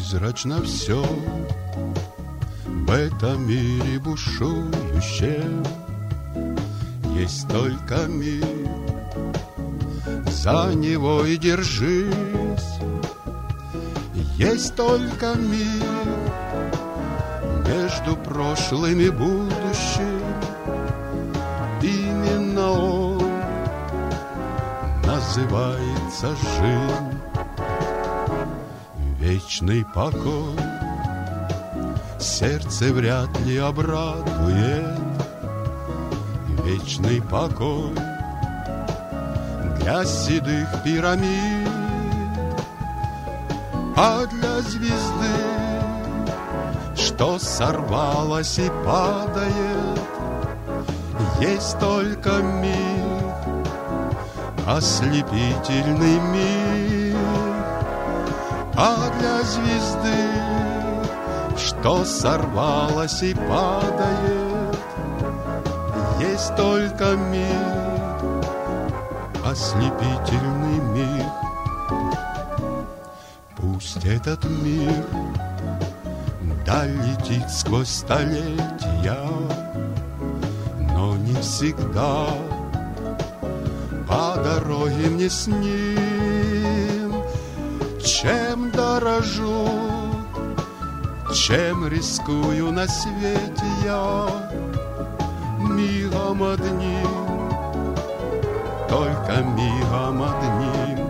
призрачно все в этом мире бушующем. Есть только мир, за него и держись. Есть только мир между прошлым и будущим. Именно он называется жизнь. Вечный покой сердце вряд ли обрадует. Вечный покой для седых пирамид, а для звезды, что сорвалась и падает, есть только миг, ослепительный миг. А для звезды, что сорвалась и падает, есть только миг, ослепительный миг. Пусть этот мир долетит сквозь столетия, но не всегда по дороге мне с ним. Чем дорожу, чем рискую на свете я, мигом одним, только мигом одним.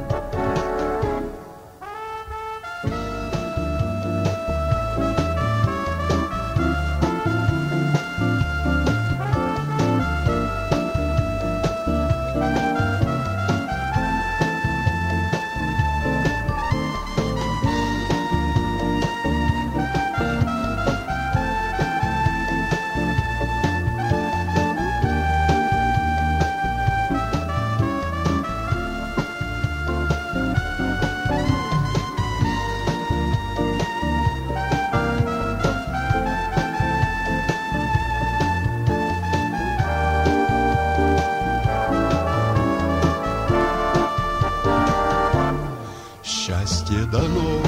Счастье дано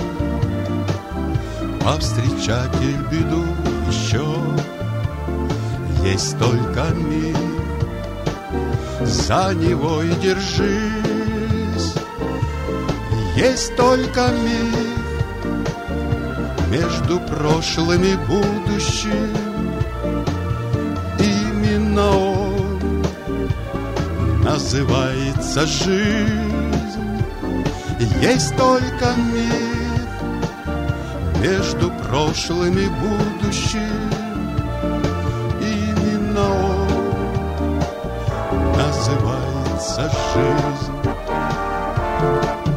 повстречать и беду еще. Есть только мир, за него и держись. Есть только мир между прошлым и будущим. Именно он называется жизнь. Есть только мир между прошлым и будущим. Именно он называется жизнь.